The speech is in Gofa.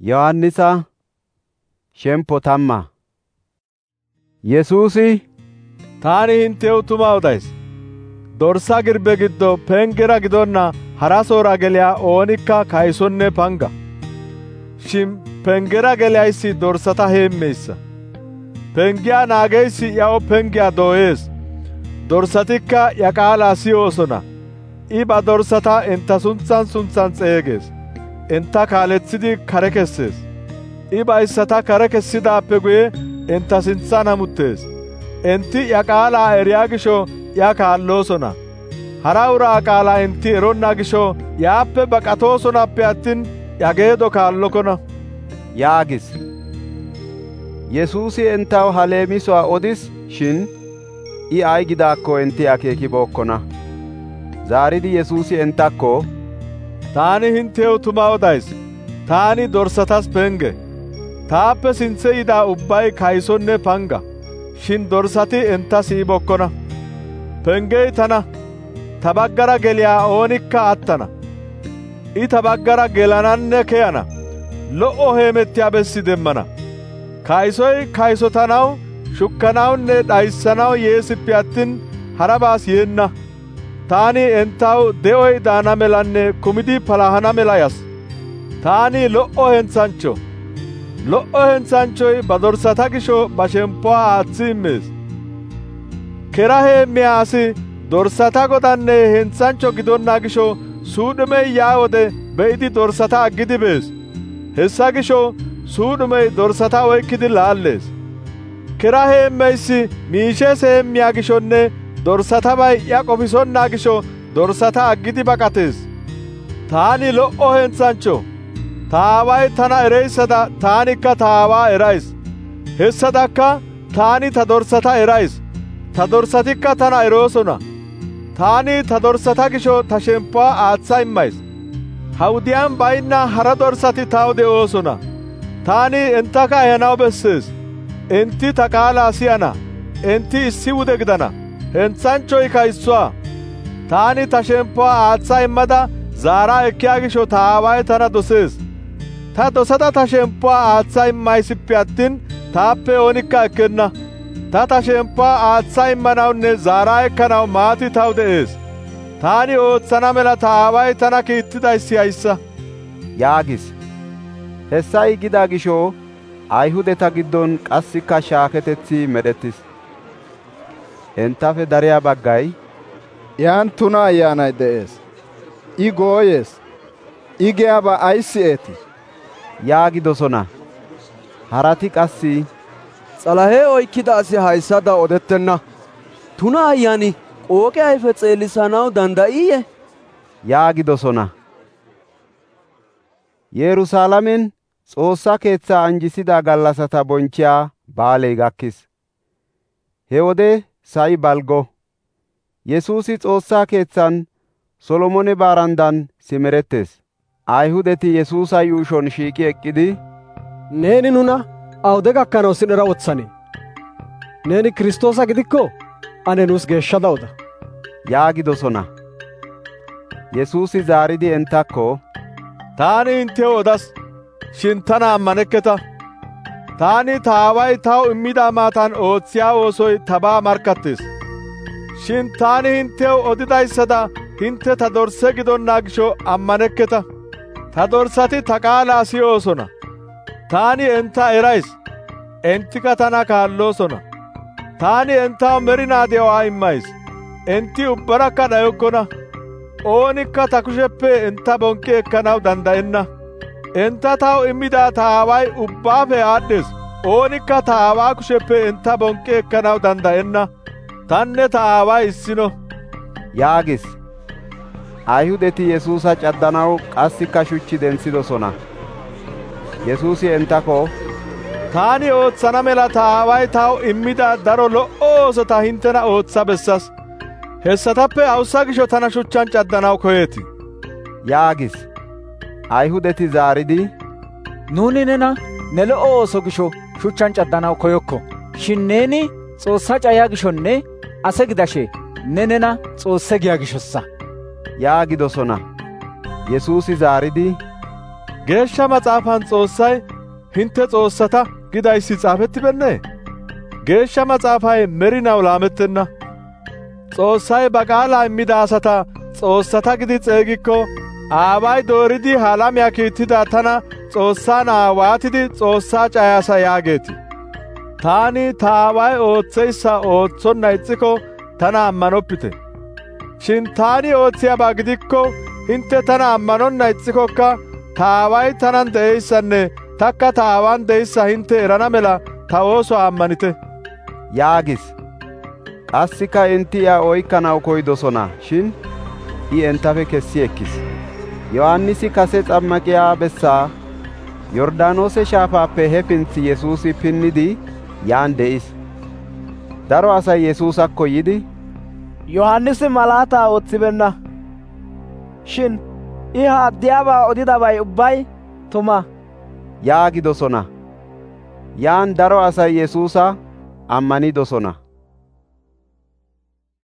Yohannisa shempo 10 Yesuusi taani hintew tuma odays. Dorsa girbe giddo pengera gidonna harasoora geliyaa oonikka kaysonne panga. Shin pengera geliyayssi dorsata heemmeyssa. Pengiyaa naageyssi yaa'o pengiyaa dooyees. Dorsatikka ya qaalaa siyoosona. I ba dorsata enta sunthan xeegees. Enta kaaleththidi kare kessees. I ba issata kare kessidaappe guye enta sinthan hamuttees. Enti ya qaalaa eriyaa gisho ya kaalloosona. Hara uraa qaalaa enti eronna gisho yaappe baqatoosonappe attin ya geedo kaallokona» yaagis. Yesuusi entaw ha leemisuwaa odis shin I ay gidaakko enti akeekibookkona. Zaaridi Yesuusi entakko, «Taani hintew tuma odays. Taani dorsatas penge. Taappe sinthe yidaa ubbay kaysonne panga. Shin dorsati enta siyibokkona. Pengey tana. Ta baggara geliyaa oonikka attana. I ta baggara gelananne keyana. Lo''o heemettiyaa bessi demmana. Kaysoy kaysotanaw, shukkanawunne dhayssanaw yeesippe attin harabaas yeenna. Taani entaw de'oy daana melanne kumidi palahana mela yas. Taani lo''o hentsanchcho. Lo''o hentsanchchoy ba dorsata gisho ba shemppuwaa aaththi immees. Kera heemmiyaa asi dorsata godanne hentsanchcho gidonna gisho suudhumey yaa wode be'idi dorsata aggidi bees. Hessa gisho suudhumey dorsata oykkidi laallees. Kera heemmeyssi miishes heemmiyaa gishonne dorsatabay ya qofisonnaa gisho dorsata aggidi baqatees. Taani lo''o hentsanchcho. Ta aaway tana ereyssada taanikka ta aawaa erays. Hessadakka taani ta dorsata erays. Ta dorsatikka tana eroosona. Taani ta dorsata gisho ta shemppuwaa aaththa immays. Ha wudiyaan baynna hara dorsati taw de'oosona. Taani entaka ehanaw bessees. Enti ta qaalaa siyana. Enti issi wude gidana. Hentsanchchoykka issuwaa. Taani ta shemppuwaa aaththa immada zaara ekkiyaa gisho ta aaway tana dosees. Ta dosada ta shemppuwaa aaththa immaysippe attin taappe oonikka ekkenna. Ta shemppuwaa aaththa immanawunne zaara ekkanaw maati taw de'ees. Taani ooththana mela ta aaway tana kiittidayssi hayssa» yaagis. Hessa I gida gisho Ayhudeta giddon qassikka shaaketeththi medhettis. Entafe dariyaa baggay, «Iyaan tuna ayyaanay de'ees. I gooyees. I giyaaba ays si'eetii?» yaagidosona. Harati qassi, «S'alahee oykkida asi hayssada odettenna. Tuna ayyaani qooqe ayfe xeellisanaw danda'iiyye?» yaagidosona. Yerusaalamen Xoossaa keeththaa anjisida gallasata bonchchiyaa baaley gakkis. He wode sa'i balgo. Yesuusi Xoossaa keeththan Solomone baarandan simerettees. Ayhudeti Yesuusa yuushon shiiqi eqqidi, «Neeni nuna awude gakkanaw sinera wothanee? Neeni Kiristoosa gidikko ane nuus geeshshada oda» yaagidosona. Yesuusi zaaridi entakko, «Taani hintew odas, shin tana ammanekketa. Taani ta aaway taw immida maatan oothiyaa oosoy tabaa markkattees. Shin taani hintew odidayssada hinte ta dorse gidonnaa gisho ammanekketa. Ta dorsati ta qaalaa siyoosona. Taani enta erays. Entikka tana kaalloosona. Taani entaw merinaa de'uwaa immays. Enti ubbarakka dhayokkona. Oonikka ta kusheppe enta bonqqi ekkanaw dandda'enna. Enta taw immida ta aaway ubbaafe aad'dhees. Oonikka ta aawaa kusheppe enta bonqqi ekkanaw dandda'enna. Tanne ta aaway issino» yaagis. Ayhudeti Yesuusa caddanaw qassikka shuchchi denthidosona. Yesuusi entako, «Taani ooththana mela ta aaway taw immida daro lo''o oosota hintena ooththa bessas. Hessatappe awussa gisho tana shuchchan caddanaw koyeetii?» yaagis. Ayhudeti zaaridi, «Nuuni nena ne lo''o ooso gisho shuchchan caddanaw koyokko. Shin neeni Xoossaa cayaa gishonne ase gidashe ne nena Xoosse giyaa gishossa» yaagidosona. Yesuusi zaaridi, Geeshsha Maxaafan Xoossay hintte xoossata gidayssi xaafettibennee? Geeshsha Maxaafay merinaw laamettenna. Xoossay ba qaalaa immida asata xoossata gidi xeegikko, Aaway dooridi ha alamiyaa kiittida tana Xoossaa Na'aa waatidi Xoossaa cayaasa yaageetii? Taani ta Aaway ootseyssa ootsonna ixxiko tana ammanoppite. Shin taani ootsiyaabaa gidikko hintte tana ammanonna ixxikokka ta Aaway tanan de'eyssanne takka ta Aawan de'eyssa hintte erana mela ta oosuwaa ammanite» yaagis. Qassika enti iya oykkanaw koydosona, shin I entafe kessi ekkis. Yohannisi kase xammaqiyaa bessaa Yordaanoose shaafappe hefinthi Yesuusi pinnidi yaan de'is. Daro asay Yesuusakko yidi, Yohannisi malaataa ooththibenna, shin I ha addiyaabaa odidabay ubbay tuma yaagidosona. Yaan daro asay Yesuusa ammanidosona.